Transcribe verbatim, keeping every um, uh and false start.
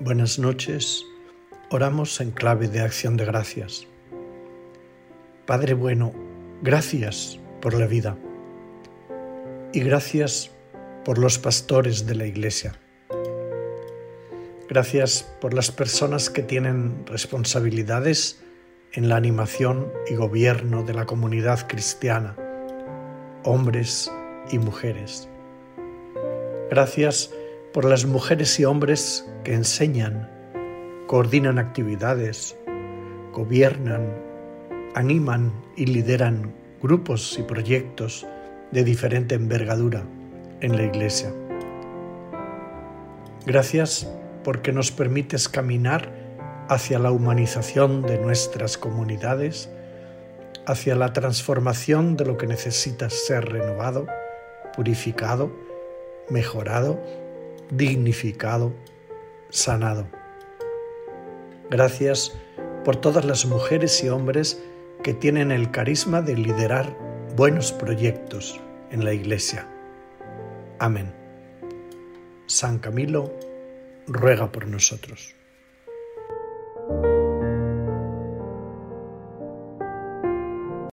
Buenas noches, oramos en clave de acción de gracias. Padre bueno, gracias por la vida y gracias por los pastores de la Iglesia. Gracias por las personas que tienen responsabilidades en la animación y gobierno de la comunidad cristiana, hombres y mujeres. Gracias por las mujeres y hombres que enseñan, coordinan actividades, gobiernan, animan y lideran grupos y proyectos de diferente envergadura en la Iglesia. Gracias porque nos permites caminar hacia la humanización de nuestras comunidades, hacia la transformación de lo que necesita ser renovado, purificado, mejorado, dignificado, sanado. Gracias por todas las mujeres y hombres que tienen el carisma de liderar buenos proyectos en la Iglesia. Amén. San Camilo ruega por nosotros.